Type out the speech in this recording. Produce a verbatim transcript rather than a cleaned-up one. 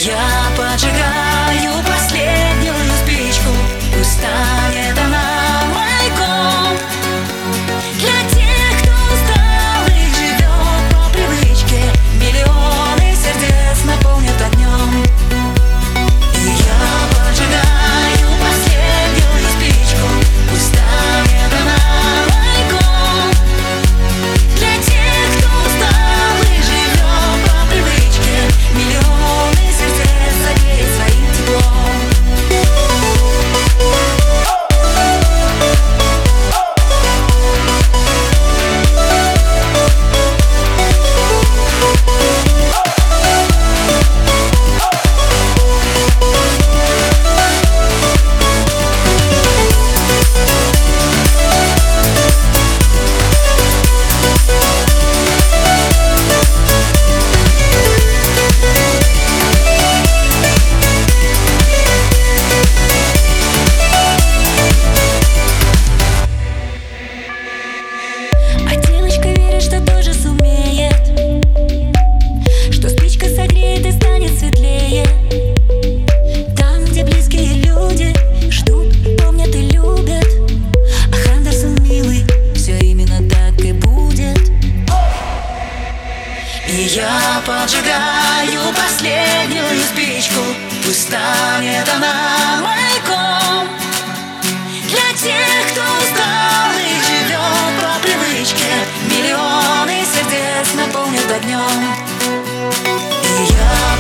Я поджигаю последнюю спичку, пусть станет она маяком для тех, кто устал и живет по привычке. Миллионы сердец наполнят огнем. И я поджигаю последнюю спичку, пусть станет она маяком для тех, кто устал и живет по привычке. Миллионы сердец согреет своим теплом. И я поджигаю последнюю спичку, пусть станет она маяком для тех, кто устал и живет по привычке. Миллионы сердец наполнят огнем. И я